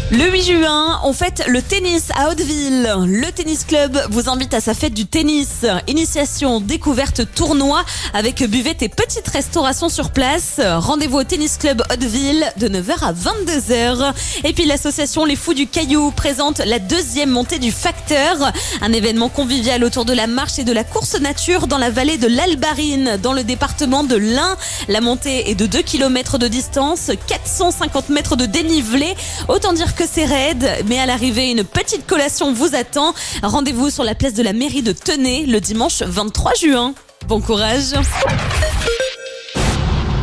Le 8 juin, on fête le tennis à Hauteville. Le tennis club vous invite à sa fête du tennis. Initiation, découverte, tournoi avec buvette et petite restauration sur place. Rendez-vous au tennis club Hauteville de 9h à 22h. Et puis l'association Les Fous du Caillou présente la deuxième montée du Facteur. Un événement convivial autour de la marche et de la course nature dans la vallée de l'Albarine, dans le département de l'Ain. La montée est de 2 km de distance, 450 mètres de dénivelé. Autant dire que c'est raide, mais à l'arrivée, une petite collation vous attend. Rendez-vous sur la place de la mairie de Tenay le dimanche 23 juin. Bon courage!